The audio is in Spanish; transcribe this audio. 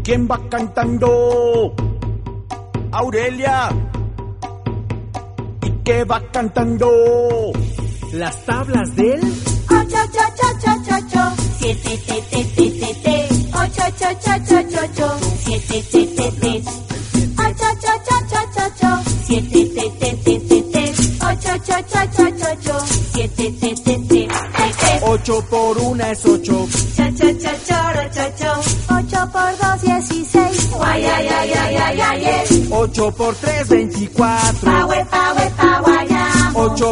¿Quién va cantando? Aurelia. ¿Y qué va cantando? Las tablas del 8, 7, 8, 7, 7, 8 por 1 es 8. 8 por 2, 16. 8 por 3, 24. 8